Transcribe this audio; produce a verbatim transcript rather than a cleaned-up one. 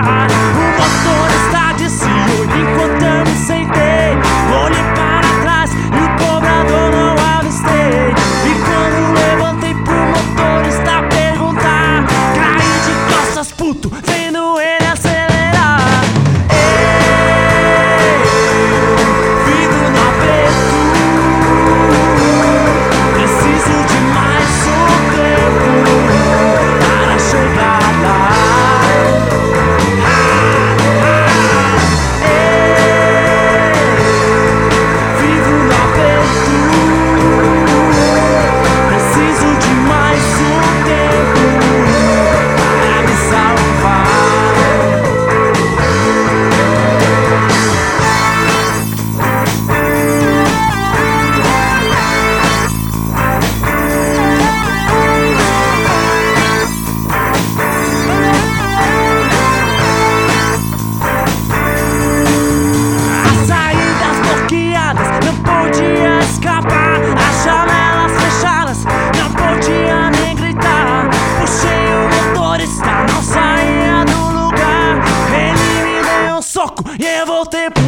escapar. O motorista disse oi enquanto eu me sentei. Olhei para trás e o cobrador não avistei. E quando levantei pro motorista perguntar, caí de costas puto, vendo ele acelerar. Ei, vivo no aperto, preciso de mais um tempo para chegar lá. Ah, ah, ei, vivo no aperto, preciso de mais um tempo para me salvar. As saídas bloqueadas, não podia escapar. As janelas fechadas, não podia nem gritar. Puxei o motorista, não saía do lugar. Ele me deu um soco e eu voltei pra